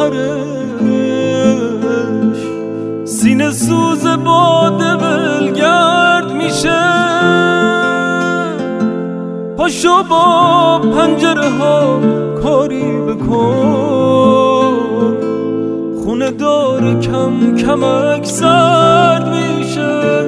آخرش سینه سوز باد ولگرد میشه. پاشو با پنجره ها کاری بکن، خونه داره کم کمک سرد میشه.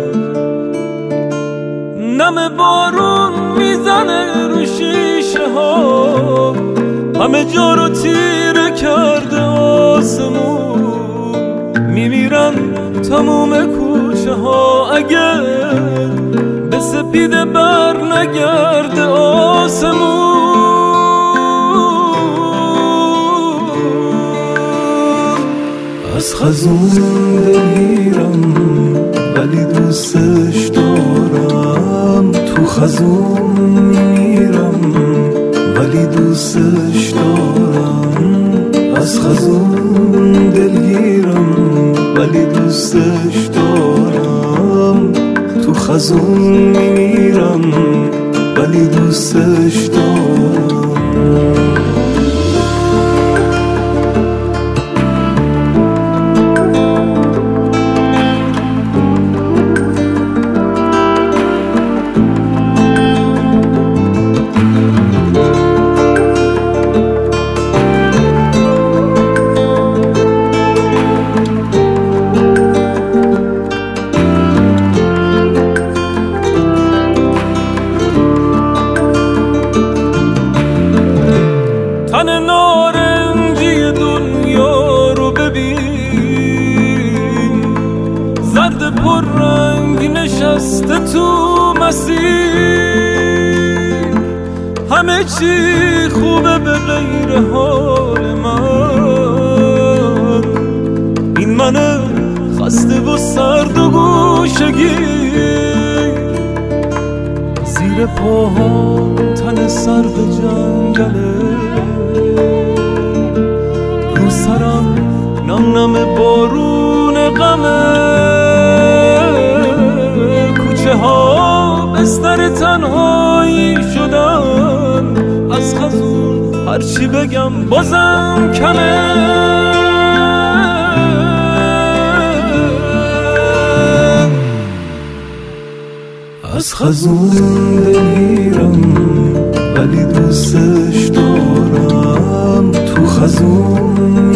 نم بارون میزنه رو شیشه ها، همه جا رو تیره کرده آسمون. میمیرن تموم کوچه ها اگر به سپیده بر نگرده آسمون. از خزون دلگیرم ولی دوستش دارم، تو خزون میمیرم ولی دوستش دارم. از خزون دلگیرم ولی دوستش دارم، تو خزون میمیرم ولی دوستش دارم. تن نارنجی دنیا رو ببین، زرد پر رنگ نشسته تو مسیر. همه چی خوبه به غیر حال من، این من خسته و سرد و گوشه‌گیر. زیر پاها تن سرد جنگله، رو سرم نم نم بارون غمه. کوچه ها بستر تنهایی شدن، از خزون هرچی بگم بازم کمه. از خزون دلگیرم ولی دوستش دارم، تو خزون